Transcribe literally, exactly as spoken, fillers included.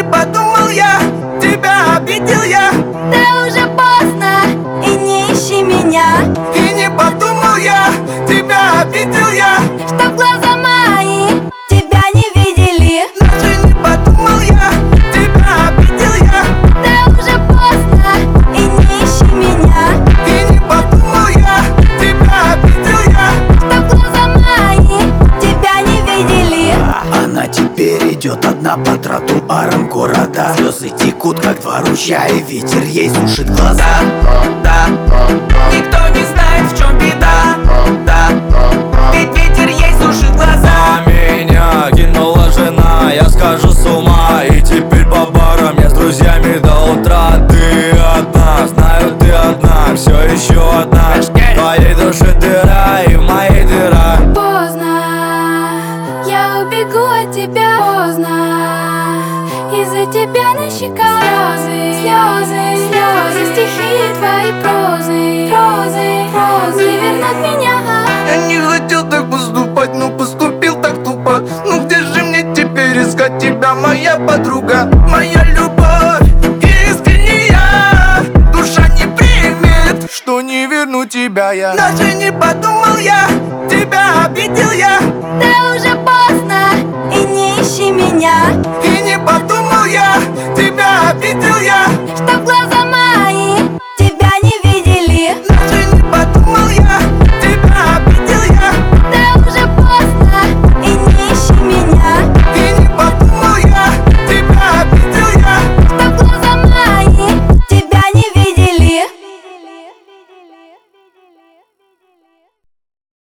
подумал я, тебя обидел я. Да уже поздно, и не ищи меня. И не подумал я, тебя обидел я. Чтоб глаза мои тебя не видели. Даже не подумал я, тебя обидел я. Да уже поздно, и не ищи меня. И не подумал я, тебя обидел я. Чтоб глаза мои тебя не видели. Она теперь идет одна по тротуарам города. Слезы текут, как два ручья, и ветер ей сушит глаза. Да, никто не знает, в чем беда. Да, ведь ветер ей сушит глаза. Меня кинула жена, я схожу с ума. И теперь по барам я с друзьями до утра. Ты одна, знаю, ты одна, все еще одна. В твоей душе дыра, и в моей дыра. Поздно, я убегу от тебя. Поздно, из-за тебя на щеках слезы, слезы, слезы, стихи твои прозы, прозы, прозы не вернут меня. Я не хотел так поступать, но поступил так тупо. Ну где же мне теперь искать тебя, моя подруга? Моя любовь искренняя, душа не примет, что не верну тебя я. Даже не подумал я, тебя обидел я. Да уже поздно, и не ищи меня. И не подумал я, тебя обидел я. Чтоб глаза